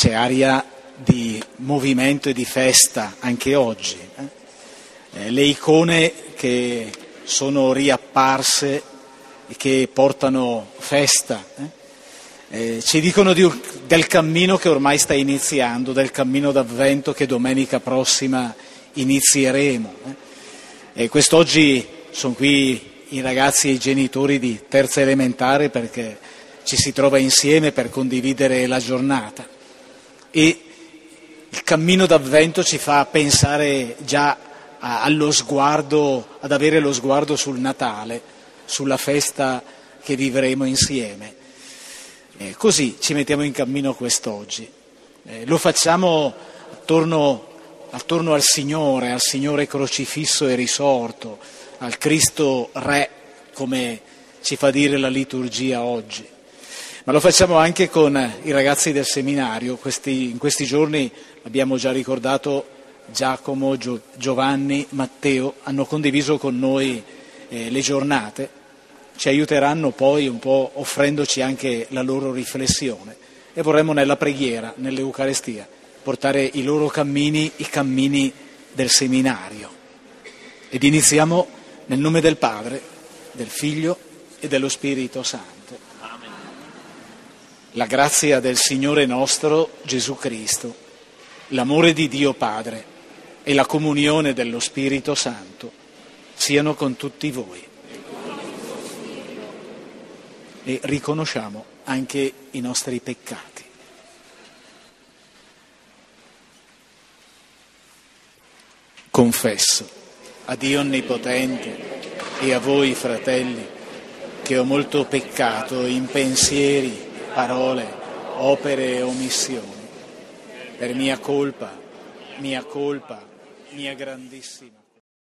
c'è aria di movimento e di festa anche oggi. Le icone che sono riapparse e che portano festa, ci dicono del cammino che ormai sta iniziando, del cammino d'Avvento che domenica prossima inizieremo. E quest'oggi sono qui i ragazzi e i genitori di terza elementare perché ci si trova insieme per condividere la giornata. E il cammino d'Avvento ci fa pensare già allo sguardo, ad avere lo sguardo sul Natale, sulla festa che vivremo insieme. Così ci mettiamo in cammino quest'oggi. Lo facciamo attorno al Signore crocifisso e risorto, al Cristo Re, come ci fa dire la liturgia oggi. Ma lo facciamo anche con i ragazzi del seminario. In questi giorni, abbiamo già ricordato, Giacomo, Giovanni, Matteo hanno condiviso con noi le giornate. Ci aiuteranno poi un po' offrendoci anche la loro riflessione e vorremmo nella preghiera, nell'Eucarestia, portare i loro cammini, i cammini del seminario. Ed iniziamo nel nome del Padre, del Figlio e dello Spirito Santo. Amen. La grazia del Signore nostro Gesù Cristo, l'amore di Dio Padre e la comunione dello Spirito Santo siano con tutti voi. E riconosciamo anche i nostri peccati. Confesso a Dio Onnipotente e a voi, fratelli, che ho molto peccato in pensieri, parole, opere e omissioni, per mia colpa, mia grandissima.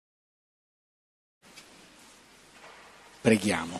Preghiamo.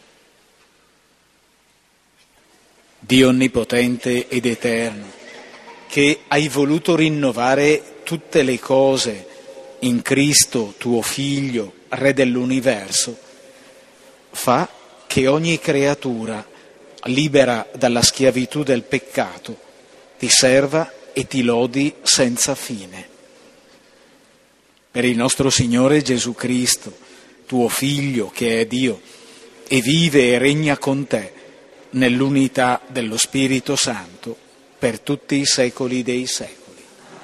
Dio Onnipotente ed Eterno, che hai voluto rinnovare tutte le cose in Cristo, tuo Figlio, Re dell'universo, fa che ogni creatura, libera dalla schiavitù del peccato, ti serva e ti lodi senza fine. Per il nostro Signore Gesù Cristo, tuo Figlio, che è Dio, e vive e regna con te, nell'unità dello Spirito Santo, per tutti i secoli dei secoli.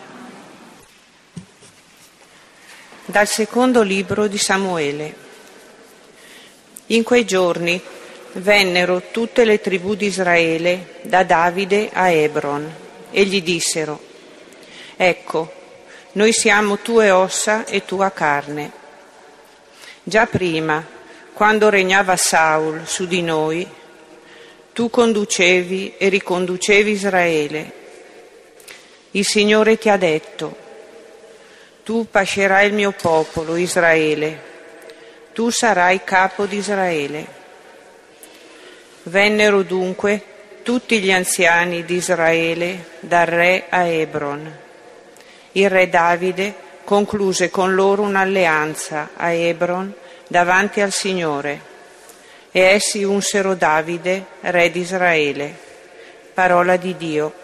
Dal secondo libro di Samuele. In quei giorni vennero tutte le tribù di Israele da Davide a Hebron e gli dissero: ecco, noi siamo tue ossa e tua carne. Già prima, quando regnava Saul su di noi, tu conducevi e riconducevi Israele. Il Signore ti ha detto: tu pascerai il mio popolo, Israele, tu sarai capo di Israele. Vennero dunque tutti gli anziani di Israele dal re a Hebron. Il re Davide concluse con loro un'alleanza a Hebron davanti al Signore. E essi unsero Davide, re di Israele. Parola di Dio.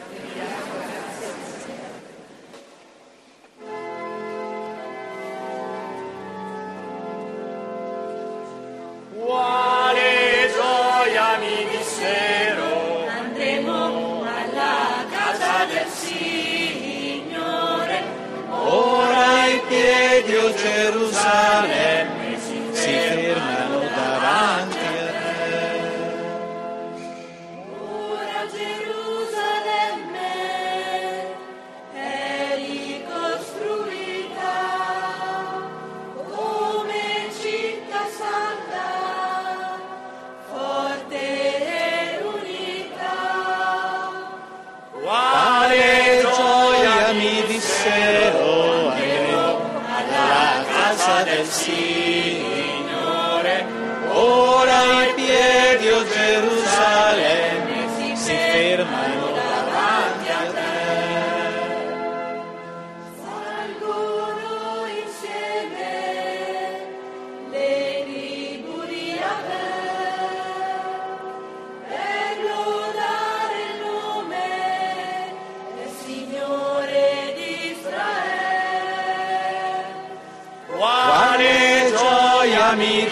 Quale gioia mi dissero, andremo alla casa del Signore. Ora ai piedi, o Gerusalemme, si fermano davanti a te. Ora Gerusalemme è ricostruita come città santa, forte e unita. Quale gioia mi dissero, andremo alla casa del Signore. Ora i piedi, o Gerusalemme, si fermano davanti a te. Salgono insieme le tribù di Yahweh per lodare il nome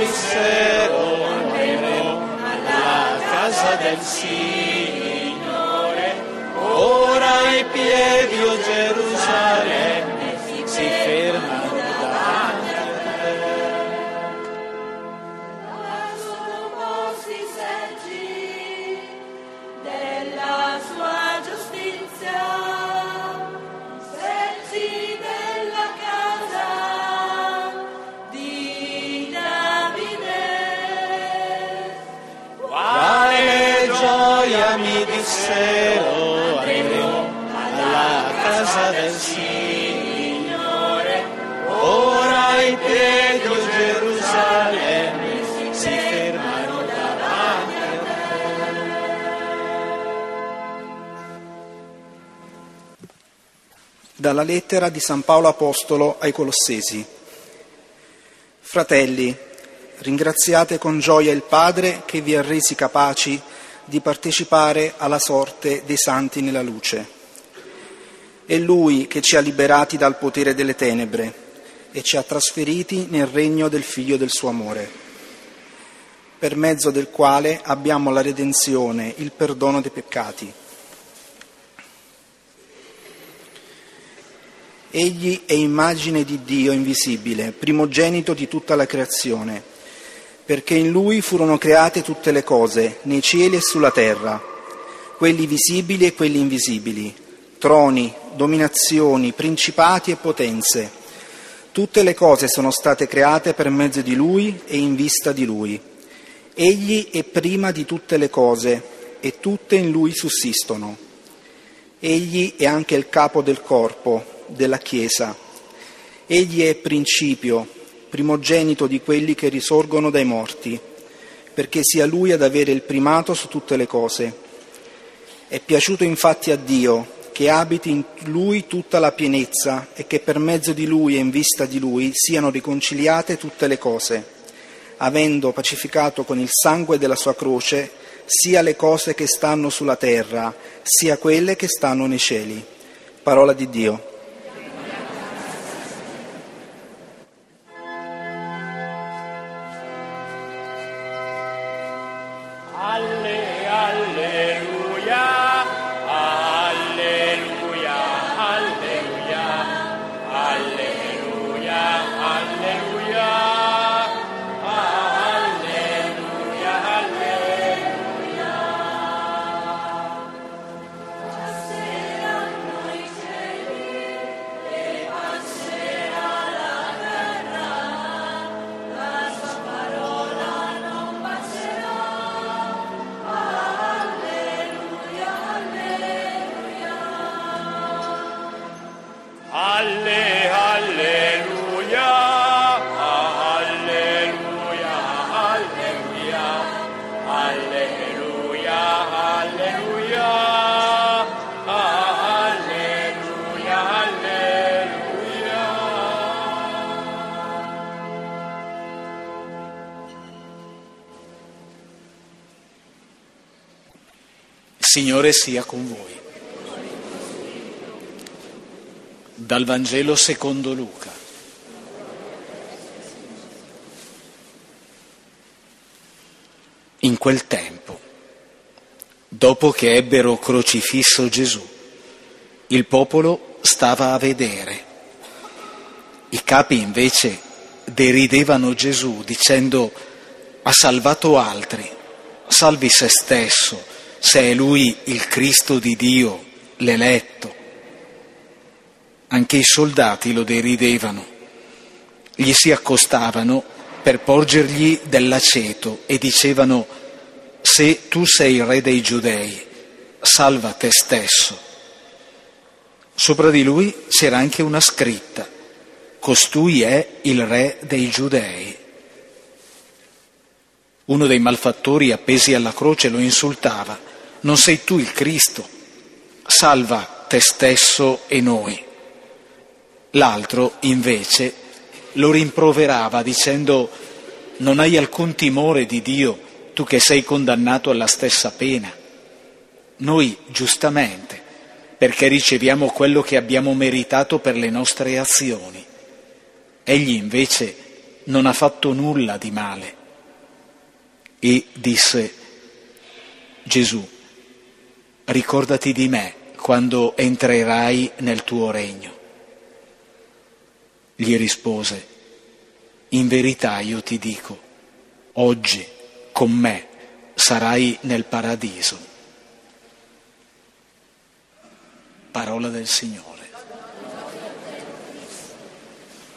dissero, andremo alla casa del Signore. Ora ai piedi, o Gerusalemme, si fermano davanti a te. Sono posti i seggi della sua giustizia, seggi della casa di Davide. Quale gioia, mi dissero, andremo alla casa del Signore. Ora ai piedi, o Gerusalemme, si fermano davanti a te. Dalla lettera di San Paolo Apostolo ai Colossesi. Fratelli, ringraziate con gioia il Padre che vi ha resi capaci di partecipare alla sorte dei santi nella luce. È Lui che ci ha liberati dal potere delle tenebre e ci ha trasferiti nel regno del Figlio del suo amore, per mezzo del quale abbiamo la redenzione, il perdono dei peccati. Egli è immagine di Dio invisibile, primogenito di tutta la creazione, perché in Lui furono create tutte le cose, nei cieli e sulla terra, quelli visibili e quelli invisibili, troni, dominazioni, principati e potenze. Tutte le cose sono state create per mezzo di Lui e in vista di Lui. Egli è prima di tutte le cose e tutte in Lui sussistono. Egli è anche il capo del corpo, della Chiesa. Egli è principio, primogenito di quelli che risorgono dai morti, perché sia Lui ad avere il primato su tutte le cose. È piaciuto infatti a Dio che abiti in Lui tutta la pienezza e che per mezzo di Lui e in vista di Lui siano riconciliate tutte le cose, avendo pacificato con il sangue della sua croce sia le cose che stanno sulla terra, sia quelle che stanno nei cieli. Parola di Dio. Signore sia con voi. Dal Vangelo secondo Luca. In quel tempo, dopo che ebbero crocifisso Gesù, il popolo stava a vedere. I capi invece deridevano Gesù dicendo: ha salvato altri, salvi se stesso, se è Lui il Cristo di Dio, l'eletto. Anche i soldati lo deridevano. Gli si accostavano per porgergli dell'aceto e dicevano: se tu sei il re dei Giudei, salva te stesso. Sopra di lui c'era anche una scritta: costui è il re dei Giudei. Uno dei malfattori appesi alla croce lo insultava: non sei tu il Cristo? Salva te stesso e noi. L'altro, invece, lo rimproverava dicendo: non hai alcun timore di Dio, tu che sei condannato alla stessa pena. Noi, giustamente, perché riceviamo quello che abbiamo meritato per le nostre azioni. Egli, invece, non ha fatto nulla di male. e disse: Gesù, ricordati di me quando entrerai nel tuo regno. Gli rispose: in verità io ti dico, oggi con me sarai nel paradiso. Parola del Signore.